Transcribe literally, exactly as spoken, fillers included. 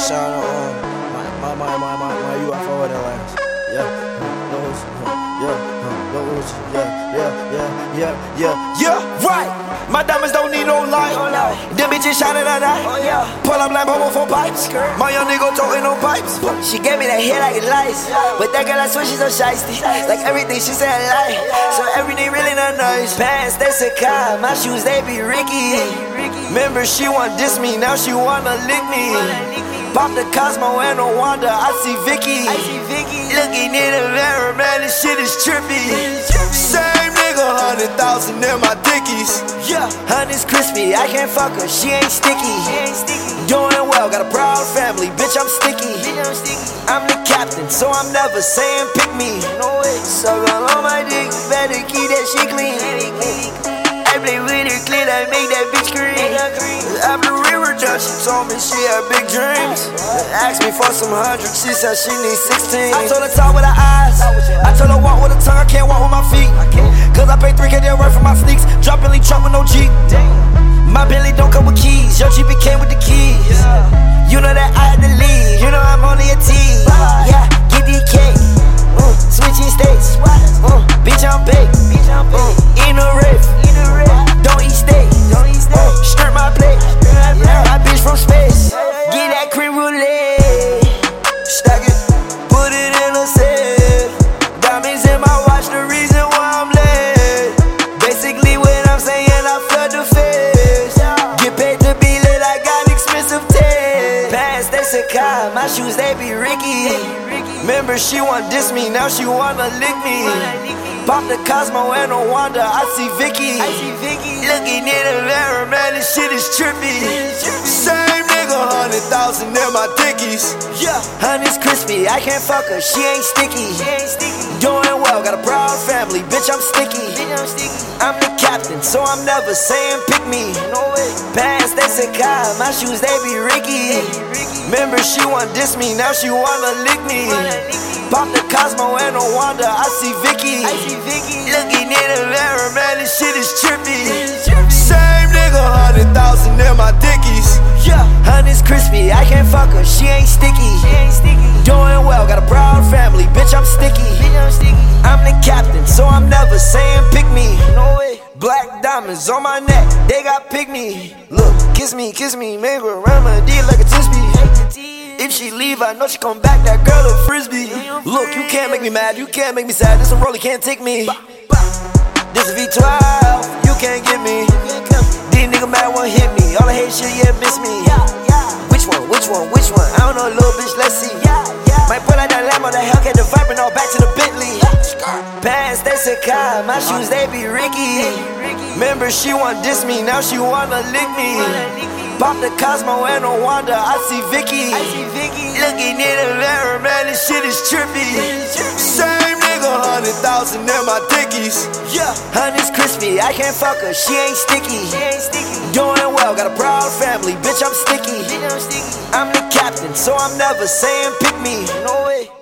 shout out um, my, my, my, my, my, my U F O in that last. Yeah, those, yeah, those, yeah, yeah, yeah, yeah, yeah, yeah, right. My diamonds don't need no light. Them bitches shining at night. Pull up like Momo for pipes. My young nigga talking on pipes. She gave me that hair like it lights. But that girl I swear she's so shiesty. Like everything she said I lie. So everything really not nice. Pants they Sacai, my shoes they be Ricky. Remember she want diss me, now she wanna lick me. Pop the Cosmo and no Wanda, I see Vicky. Looking in the mirror, man, this shit is trippy. Same nigga, hundred thousand in my dickies. Yeah, honey's crispy, I can't fuck her, she ain't sticky. Doing well, got a proud family, bitch, I'm sticky. I'm the captain, so I'm never saying pick me. Suckle on my dick, better keep that shit clean. I play with her clean, I make that bitch green. After we were done, she told me she had big dreams. Asked me for some hundreds, she said she needs sixteen. I told her talk with her eyes, I told her walk with her tongue, I can't walk with my feet. Cause I pay three K worth for my sneaks, drop Billy truck with no Jeep. My Billy don't come with keys, your G P came with the keys. You know that I had to leave, you know I'm only a tease. Yeah, give me a cake, uh, switching states, uh, bitch I'm baked, uh, in a rave, don't eat steak, uh, skirt my plate, my bitch from space, get that creme brulee, stack it, put it in a set, diamonds in my watch, the reason why I'm late. Basically what I'm saying, I flood the face, get paid to be lit, I got expensive taste. Pants they Sacai, my shoes they be Ricky. Remember she want diss me, now she wanna lick me. Pop the Cosmo and no Wanda, I see Vicky. Looking in the mirror, man, this shit is trippy. Same nigga, hundred thousand in my dickies. Yeah, honey's crispy, I can't fuck her, she ain't sticky. Doing well, got a proud family, bitch, I'm sticky. I'm the captain, so I'm never saying pick me. Pants they Sacai, my shoes they be Ricky. Remember she want diss me, now she wanna lick me. Pop the Cosmo and no Wanda, I see Vicky. Looking in the mirror, man, this shit is trippy. Same nigga, hundred thousand in my dickies. Yeah, honey's crispy, I can't fuck her, she ain't sticky. Doing well, got a proud family, bitch, I'm sticky. I'm the captain, so I'm never saying pick me. Black diamonds on my neck, they got pick me. Look, kiss me, kiss me, make her around my D like a Tisby. If she leave, I know she come back, that girl a frisbee. Look, you can't make me mad, you can't make me sad, this a roller can't take me. This a V twelve, you can't get me. These nigga mad won't hit me, all the hate shit, yeah, miss me. Which one, which one, which one, I don't know, little bitch, let's see. Might pull out that Lambo, the Hellcat, the Viper, all back to the Bentley. Pants they Sacai, my shoes they be Ricky. Remember she want diss me, now she wanna lick me. Pop the Cosmo and no Wanda, I see Vicky. Looking in the mirror, man, this shit is trippy. Same nigga, hundred thousand in my dickies. Yeah, honey's crispy, I can't fuck her, she ain't sticky. Doing well, got a proud family, bitch, I'm sticky. I'm the captain, so I'm never saying pick me. No way.